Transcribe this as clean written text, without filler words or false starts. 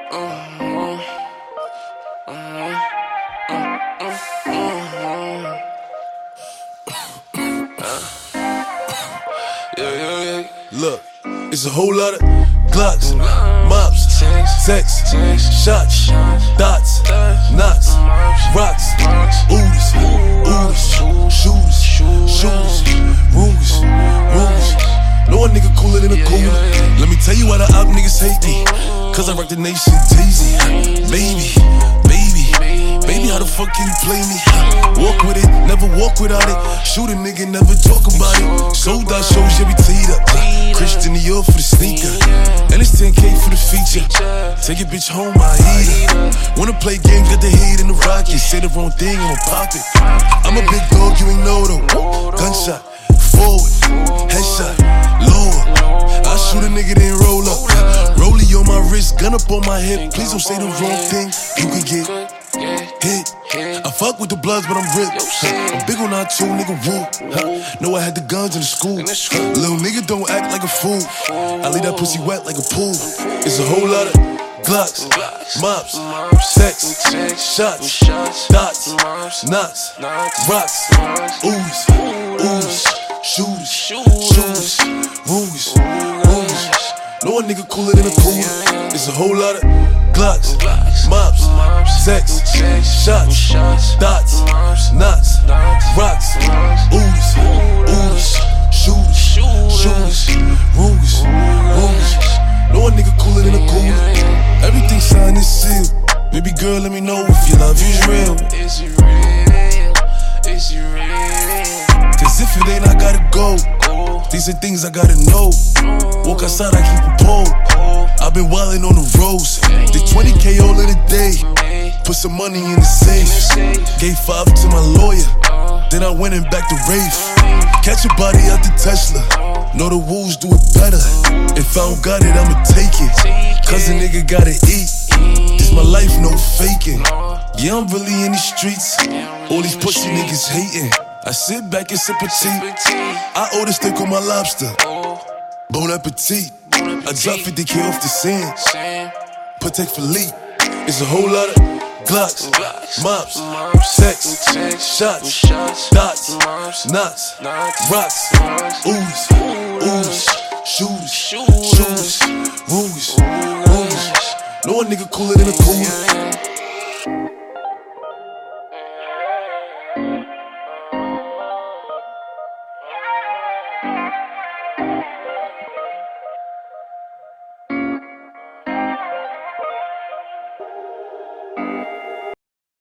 Look, it's a whole lot of Glocks, mops, sex, shots, dots, knots, rocks, oodles, shooters, rumors. No one nigga cooler than a cooler. Let me tell you why the op niggas hate me. Cause I rock the nation Daisy. Baby, how the fuck can you play me? Walk with it, never walk without it. Shoot a nigga, never talk about it. Sold out shows, yeah, we teed up. Christian Dior for the sneaker. And it's 10K for the feature. Take your bitch home, I eat her. Wanna play games, got the heat in the rocket. Say the wrong thing, I'ma pop it. I'm a big dog, you ain't know though. Gunshot, forward, headshot, lower. I shoot a nigga, then roll up. Rollie on my wrist, gun up on my hip. Please don't say the wrong thing, you can get hit. I fuck with the Bloods, but I'm ripped. I'm big on our two, nigga, woo. Know I had the guns in the school. Little nigga don't act like a fool. I leave that pussy wet like a pool. It's a whole lot of Glocks, mops, sex, shots, dots, knots, rocks, oodles, shooters, rumors. No one nigga cooler than a cooler. It's a whole lot of Glocks, mops, sex, shots, dots, knots, rocks, oodles, shooters, rumors. No one nigga cooler than a cooler. Everything signed and sealed. Baby girl, let me know if your love is real. Is it real? Is it real? Cause if it ain't, I gotta go. These are things I gotta know. Walk outside, I keep a pole. I've been wildin' on the roads. Did 20K all in a day. Put some money in the safe. Gave 5 to my lawyer. Then I went and back to Rafe. Catch a body out the Tesla. Know the wolves do it better. If I don't got it, I'ma take it. Cause a nigga gotta eat. This my life, no faking. Yeah, I'm really in the streets. All these pussy niggas hating. I sit back and sip a tea. I order steak on my lobster. Bon appetit. I drop 50K off the sand. Patek Philippe. It's a whole lot of Glocks, mops, sex, shots, dots, knots, rocks, oodles, shooters, rumors. No one nigga cooler than a cooler.